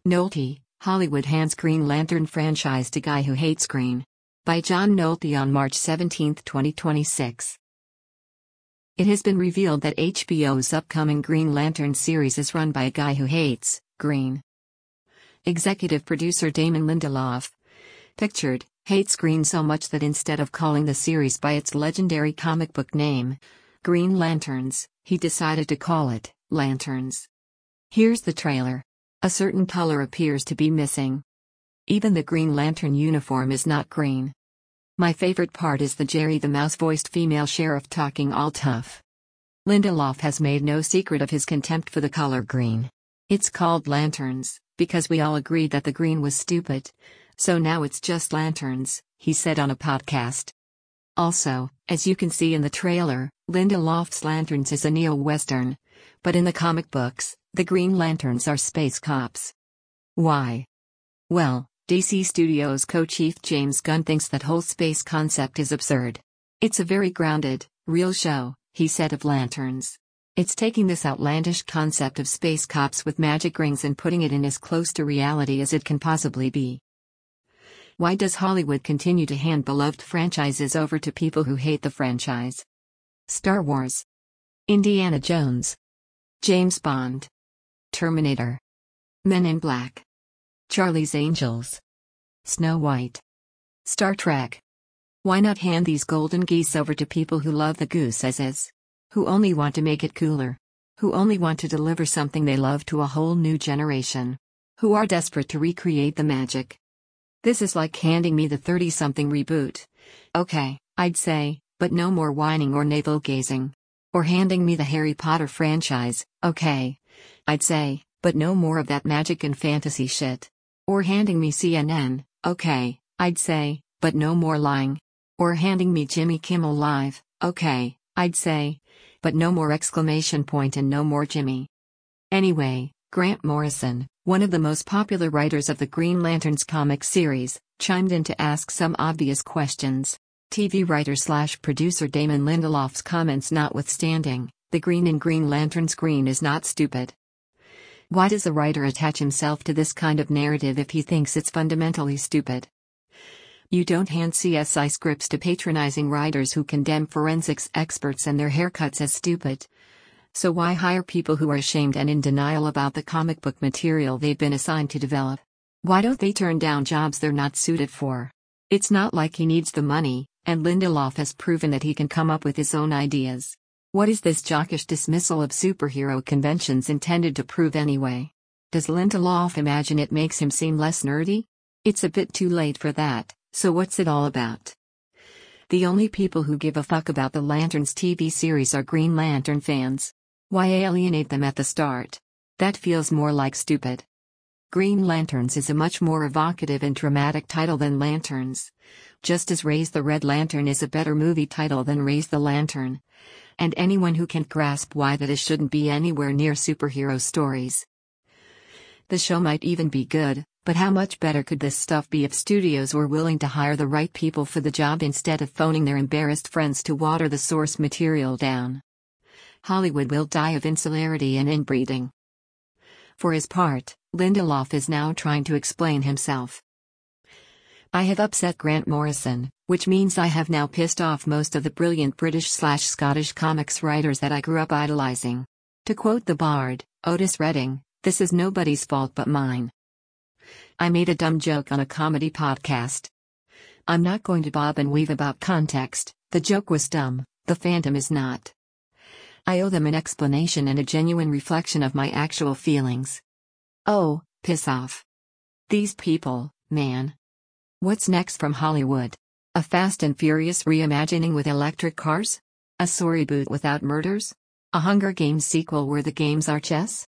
Nolte, Hollywood hands Green Lantern franchise to guy who hates green. By John Nolte on March 17, 2026. It has been revealed that HBO's upcoming Green Lantern series is run by a guy who hates green. Executive producer Damon Lindelof, pictured, hates green so much that instead of calling the series by its legendary comic book name, Green Lanterns, he decided to call it Lanterns. Here's the trailer. A certain color appears to be missing. Even the Green Lantern uniform is not green. My favorite part is the Jerry the Mouse-voiced female sheriff talking all tough. Lindelof has made no secret of his contempt for the color green. It's called Lanterns, because we all agreed that the green was stupid. So now it's just lanterns, he said on a podcast. Also, as you can see in the trailer, Lindelof's Lanterns is a neo-western. But in the comic books, the Green Lanterns are space cops. Why? Well, DC Studios co-chief James Gunn thinks that whole space concept is absurd. It's a very grounded, real show, he said of Lanterns. It's taking this outlandish concept of space cops with magic rings and putting it in as close to reality as it can possibly be. Why does Hollywood continue to hand beloved franchises over to people who hate the franchise? Star Wars, Indiana Jones, James Bond, Terminator, Men in Black, Charlie's Angels, Snow White, Star Trek. Why not hand these golden geese over to people who love the goose as is? Who only want to make it cooler? Who only want to deliver something they love to a whole new generation? Who are desperate to recreate the magic? This is like handing me the 30-something reboot. Okay, I'd say, but no more whining or navel-gazing. Or handing me the Harry Potter franchise. Okay, I'd say, but no more of that magic and fantasy shit. Or handing me CNN. Okay, I'd say, but no more lying. Or handing me Jimmy Kimmel Live. Okay, I'd say, but no more exclamation point and no more Jimmy. Anyway, Grant Morrison, one of the most popular writers of the Green Lanterns comic series, chimed in to ask some obvious questions. TV writer/producer Damon Lindelof's comments notwithstanding, the green in Green Lantern's green is not stupid. Why does a writer attach himself to this kind of narrative if he thinks it's fundamentally stupid? You don't hand CSI scripts to patronizing writers who condemn forensics experts and their haircuts as stupid. So why hire people who are ashamed and in denial about the comic book material they've been assigned to develop? Why don't they turn down jobs they're not suited for? It's not like he needs the money, and Lindelof has proven that he can come up with his own ideas. What is this jockish dismissal of superhero conventions intended to prove anyway? Does Lindelof imagine it makes him seem less nerdy? It's a bit too late for that, so what's it all about? The only people who give a fuck about the Lanterns TV series are Green Lantern fans. Why alienate them at the start? That feels more like stupid. Green Lanterns is a much more evocative and dramatic title than Lanterns. Just as Raise the Red Lantern is a better movie title than Raise the Lantern. And anyone who can't grasp why that is shouldn't be anywhere near superhero stories. The show might even be good, but how much better could this stuff be if studios were willing to hire the right people for the job instead of phoning their embarrassed friends to water the source material down? Hollywood will die of insularity and inbreeding. For his part, Lindelof is now trying to explain himself. I have upset Grant Morrison, which means I have now pissed off most of the brilliant British/Scottish comics writers that I grew up idolizing. To quote the bard, Otis Redding, this is nobody's fault but mine. I made a dumb joke on a comedy podcast. I'm not going to bob and weave about context, the joke was dumb, the fandom is not. I owe them an explanation and a genuine reflection of my actual feelings. Oh, piss off. These people, man. What's next from Hollywood? A Fast and Furious reimagining with electric cars? A sorry boot without murders? A Hunger Games sequel where the games are chess?